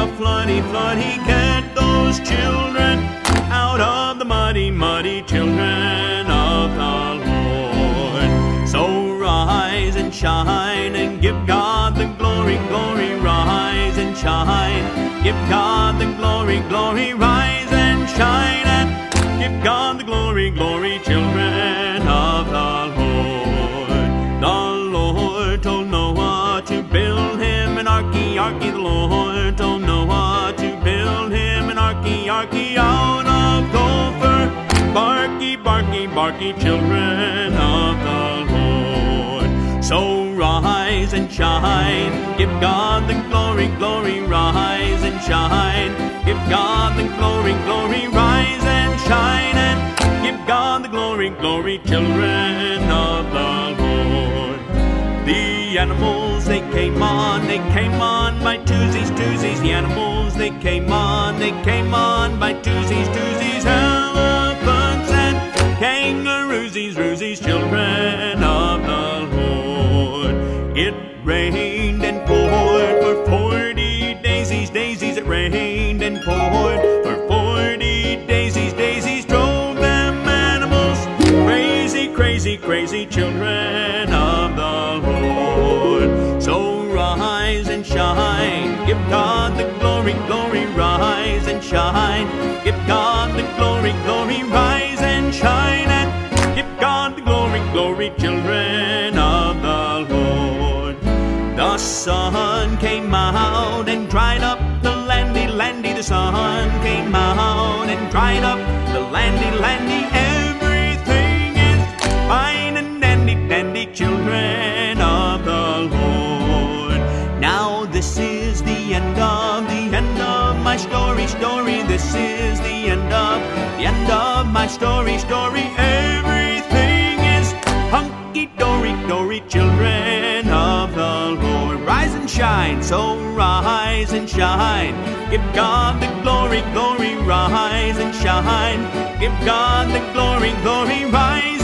a floody, floody. Get those children out of the muddy, muddy, children of the Lord. So rise and shine and give God the glory, glory. Rise and shine, give God the glory, glory. Rise and shine and give God the glory, glory, children of the Lord. The Lord told Noah to build him an arky, arky. The Lord told Noah to build him an arky, arky out of gopher. Barky, barky, barky, children of the Lord. So rise and shine, give God the glory, glory. Rise and shine, give God the glory, glory. Rise and shine and give God the glory, glory, children of the Lord. The animals, they came on by twosies, twosies. The animals, they came on by twosies, twosies. Elephants and kangaroosies, roosies, children of the Lord. It rained and poured for 40 daisies, daisies. It rained and poured for 40 daisies, daisies. Drove them animals crazy, crazy, crazy, children of the Lord. So rise and shine, give God the glory, glory. Rise and shine, give God the glory, glory. Rise and shine and give God the glory, glory, children of the Lord. The sun came out and dried up the landy, landy. The sun came out and dried up the landy, landy. Everything is fine and dandy, dandy, children of the Lord. Now this is the end of my story, story. This is the end of my story, story. Everything is hunky-dory, dory, children of the Lord. Rise and shine, so rise and shine. Give God the glory, glory. Rise and shine, give God the glory, glory. Rise